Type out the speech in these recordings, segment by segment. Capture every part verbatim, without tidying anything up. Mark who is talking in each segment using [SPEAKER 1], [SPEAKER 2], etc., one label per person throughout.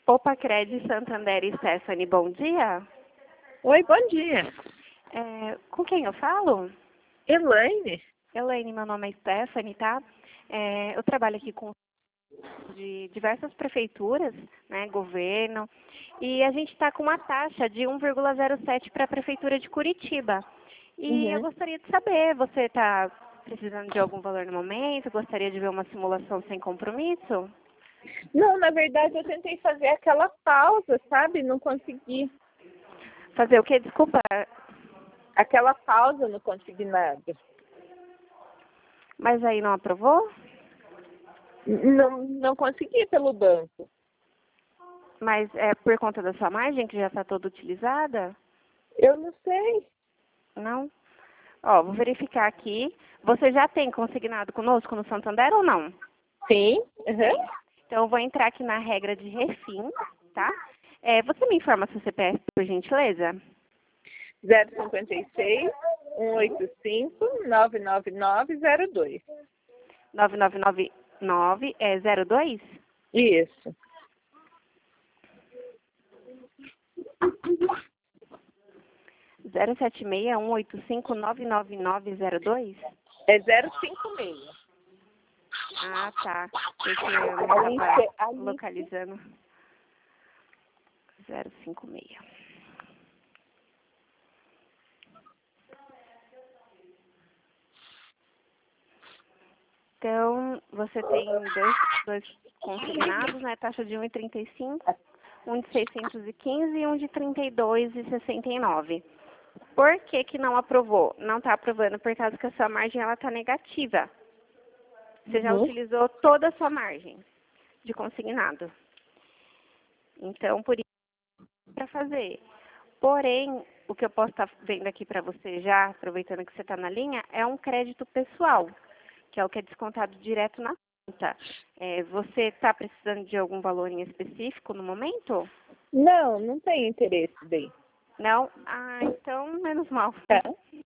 [SPEAKER 1] Opa Cred Santander e Stephanie, bom dia.
[SPEAKER 2] Oi, bom dia.
[SPEAKER 1] É, com quem eu falo?
[SPEAKER 2] Elaine?
[SPEAKER 1] Elaine, meu nome é Stephanie, tá? É, eu trabalho aqui com de diversas prefeituras, né, governo, e a gente está com uma taxa de um vírgula zero sete para a Prefeitura de Curitiba. E eu
[SPEAKER 2] Uhum.
[SPEAKER 1] gostaria de saber, você está precisando de algum valor no momento? Gostaria de ver uma simulação sem compromisso?
[SPEAKER 2] Não, na verdade eu tentei fazer aquela pausa, sabe? Não consegui.
[SPEAKER 1] Fazer o quê? Desculpa.
[SPEAKER 2] Aquela pausa no consignado.
[SPEAKER 1] Mas aí não aprovou?
[SPEAKER 2] Não, não consegui pelo banco.
[SPEAKER 1] Mas é por conta da sua margem, que já está toda utilizada?
[SPEAKER 2] Eu não sei.
[SPEAKER 1] Não? Ó, vou verificar aqui. Você já tem consignado conosco no Santander ou não?
[SPEAKER 2] Sim. Uhum.
[SPEAKER 1] Então, eu vou entrar aqui na regra de refim, tá? É, você me informa seu C P F, por gentileza?
[SPEAKER 2] zero cinquenta e seis, cento e oitenta e cinco, nove nove nove zero dois.
[SPEAKER 1] nove nove nove nove é zero dois?
[SPEAKER 2] Isso.
[SPEAKER 1] zero sete seis, um oito cinco, nove nove nove zero dois?
[SPEAKER 2] É zero cinco seis.
[SPEAKER 1] Ah, tá. Porque eu não
[SPEAKER 2] Alice,
[SPEAKER 1] estava
[SPEAKER 2] Alice.
[SPEAKER 1] localizando. zero cinco seis. Então, você tem dois, dois consignados, né? Taxa de um vírgula trinta e cinco, um de seiscentos e quinze e um de trinta e dois vírgula sessenta e nove. Por que que não aprovou? Não está aprovando por causa que a sua margem ela está negativa. Você já
[SPEAKER 2] Uhum.
[SPEAKER 1] utilizou toda a sua margem de consignado. Então, por isso, para fazer. Porém, o que eu posso estar vendo aqui para você já, aproveitando que você está na linha, é um crédito pessoal, que é o que é descontado direto na conta. É, você está precisando de algum valor em específico no momento?
[SPEAKER 2] Não, não tem interesse daí.
[SPEAKER 1] Não? Ah, então, menos mal.
[SPEAKER 2] Tá?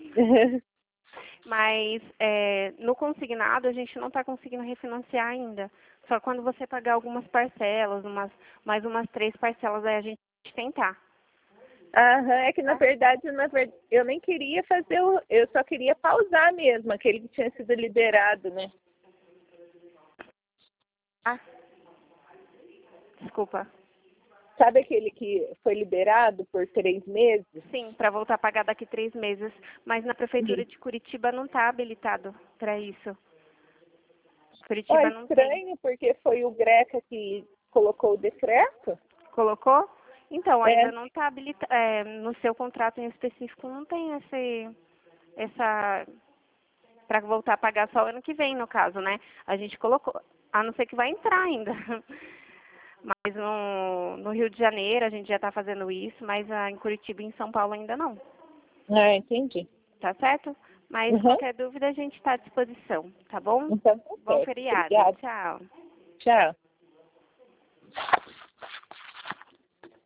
[SPEAKER 1] Mas é, no consignado a gente não está conseguindo refinanciar ainda. Só quando você pagar algumas parcelas, umas, mais umas três parcelas, aí a gente tentar.
[SPEAKER 2] Aham, é que na verdade, na ver... eu nem queria fazer, o... eu só queria pausar mesmo, aquele que tinha sido liberado, né?
[SPEAKER 1] Ah, desculpa.
[SPEAKER 2] Sabe aquele que foi liberado por três meses?
[SPEAKER 1] Sim, para voltar a pagar daqui três meses. Mas na Prefeitura
[SPEAKER 2] Sim.
[SPEAKER 1] de Curitiba não está habilitado para isso.
[SPEAKER 2] Ó,
[SPEAKER 1] Curitiba não tem.
[SPEAKER 2] estranho, porque foi o Greca que colocou o decreto.
[SPEAKER 1] Colocou? Então, ainda
[SPEAKER 2] É.
[SPEAKER 1] não está habilitado. É, no seu contrato em específico não tem esse, essa... para voltar a pagar só ano que vem, no caso, né? A gente colocou, a não ser que vai entrar ainda. Mas no, no Rio de Janeiro a gente já está fazendo isso, mas ah, em Curitiba e em São Paulo ainda não.
[SPEAKER 2] Ah, entendi.
[SPEAKER 1] Tá certo? Mas
[SPEAKER 2] Uhum.
[SPEAKER 1] qualquer dúvida a gente está à disposição, tá bom?
[SPEAKER 2] Então, tá
[SPEAKER 1] Bom
[SPEAKER 2] certo.
[SPEAKER 1] feriado.
[SPEAKER 2] Obrigada.
[SPEAKER 1] Tchau.
[SPEAKER 2] Tchau.